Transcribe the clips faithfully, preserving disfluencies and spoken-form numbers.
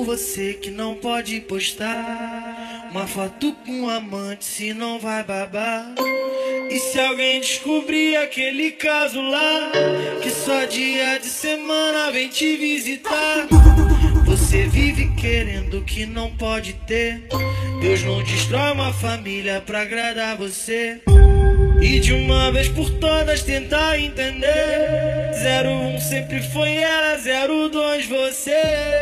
você que não pode postar uma foto com um amante, se não vai babar. E se alguém descobrir aquele caso lá, que só dia de semana vem te visitar, você vive querendo que não pode ter. Deus não destrói uma família pra agradar você. E de uma vez por todas tentar entender, zero um sempre foi ela, zero dois você.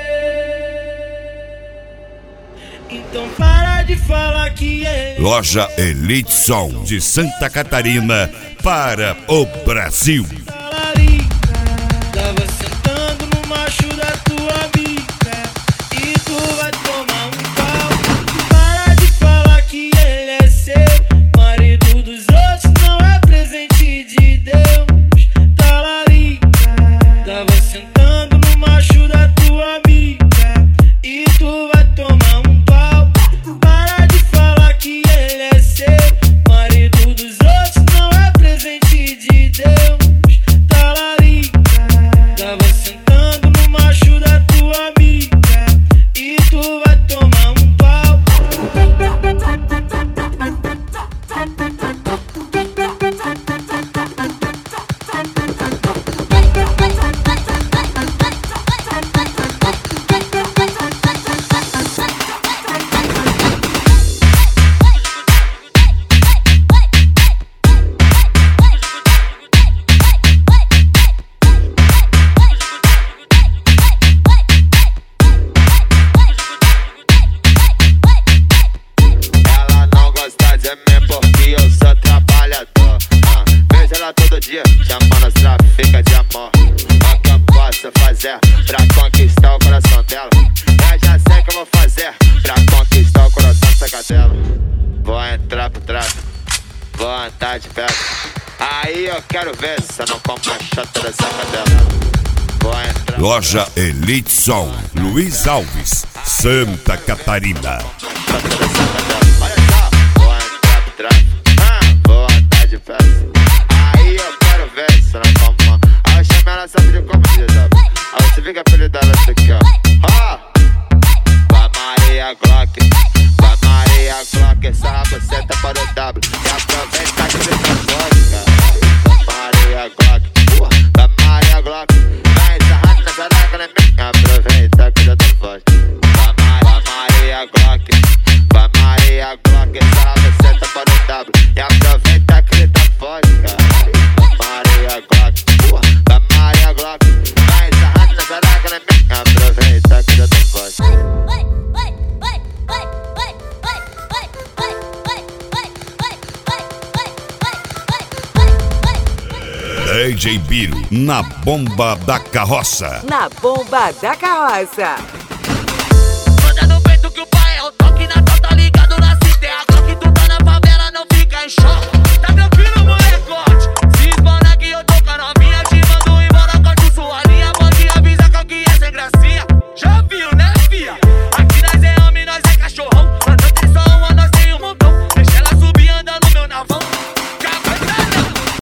Então para de falar que é. Loja Elite Som de Santa Catarina para o Brasil. Tava sentando no macho da tua amiga e tu vai tomar um pau. Para de falar que ele é seu, marido dos outros não é presente de Deus. Talarica, tava sentando no macho da tua amiga e tu vai tomar um pau. Para de falar que ele é seu, marido dos outros não é presente de Deus. Talarica, tava sentando no macho da tua amiga e tu vai tomar um pau. Todo dia chamando as traficas de amor. O que eu posso fazer pra conquistar o coração dela? Eu já sei o que eu vou fazer pra conquistar o coração dessa cadela. Vou entrar pro tráfico, vou andar de perto. Aí eu quero ver se eu não como uma chata dessa cadela. Vou entrar. Loja Elite Som, Luiz Alves, Santa Catarina. Olha só, vou entrar pro tráfico, ah, vou andar de perto. Aí eu quero ver se não como uma. Aí eu chamei ela só de como diz. Aí você fica apelido dela isso aqui, ó. Ó, vai Maria Glock, vai Maria Glock. Essa raboceta para o W e aproveita que você tá forte, cara. Vai Maria Glock, vai Maria Glock. Vai sarrando nessa raca na minha. Aproveita que você tá forte. Vai Maria Glock, vai Maria Glock. Essa raboceta para o W e aproveita que você tá forte, cara. Maria Glock, da Maria Glock. Vai sarrando nessa raca na minha. Aproveita que já tô forte. D J Biro, na bomba da carroça. Na bomba da carroça.